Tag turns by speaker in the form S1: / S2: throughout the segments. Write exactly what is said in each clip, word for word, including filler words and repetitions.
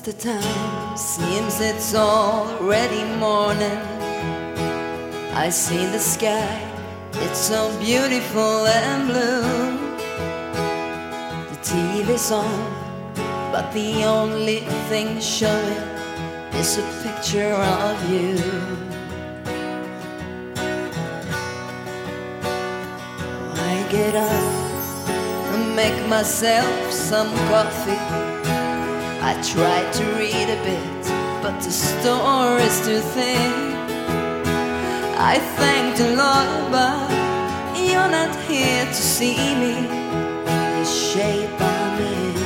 S1: the time, seems it's already morning. I see the sky, it's so beautiful and blue. The T V's on, but the only thing showing is a picture of you. I get up and make myself some coffee. I try to read a bit, but the story's too thin. I thank the Lord, but you're not here to see me, the shape I'm in.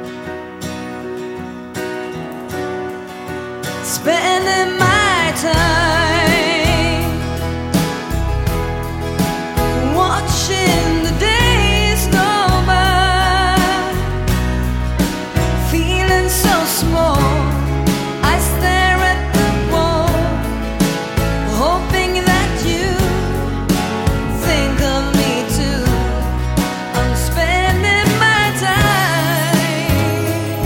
S1: Spending my time watching the days go by, feeling so small. I stare at the wall, hoping that you think of me too. I'm spending my time.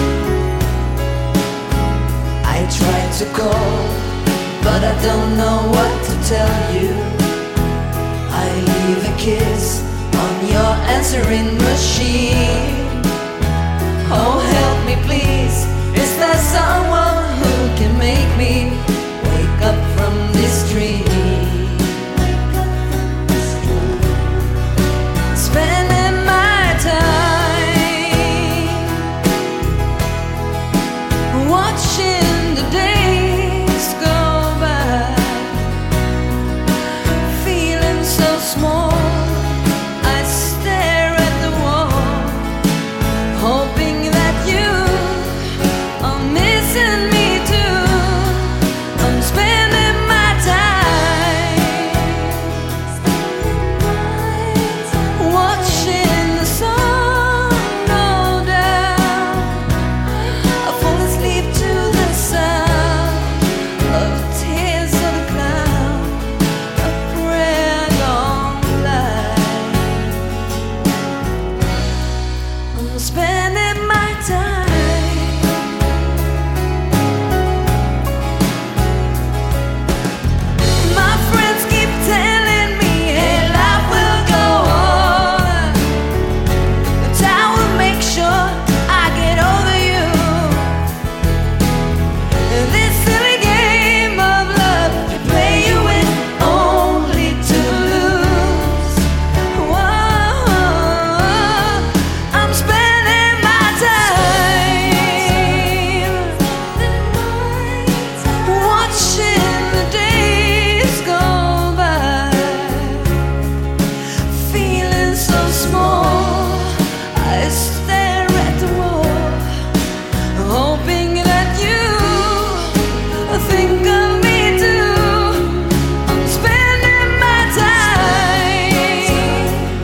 S1: I try to call, but I don't know what to tell you. I leave a kiss on your answering machine. Oh, help me please, is there someone who can make me wake up from this dream? Spending my time watching the days go by, feeling so small. I stare at the wall, hoping that you are missing me too. I'm spending my time watching the sun go down. I fall asleep to the sound of tears of a clown, a prayer gone blind. I'm spending my time. My friends keep telling me, hey, life will go on, but I will make sure I get over you. This silly game of love, you play you win only to lose. Whoa, I'm spending my time watching the days go by, feeling so small. I stare at the wall, hoping that you think of me too. I'm spending my time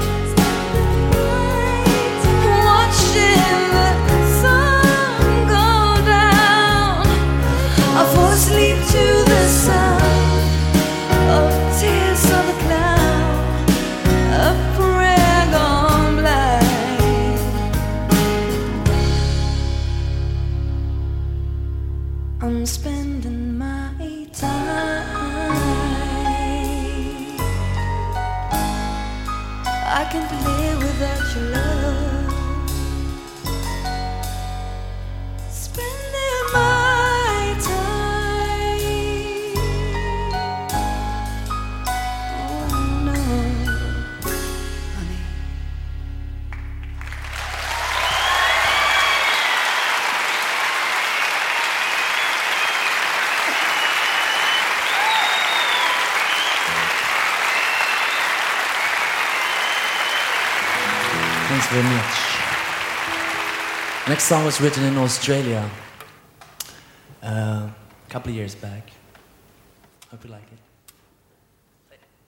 S1: watching the sun go down. I fall asleep to the sound of tears of a clown, a prayer gone blind. I'm spending my time. I can't live without your love. Spending my time. Oh no, honey.
S2: Thanks very much. Next song was written in Australia uh, a couple of years back. Hope you like it.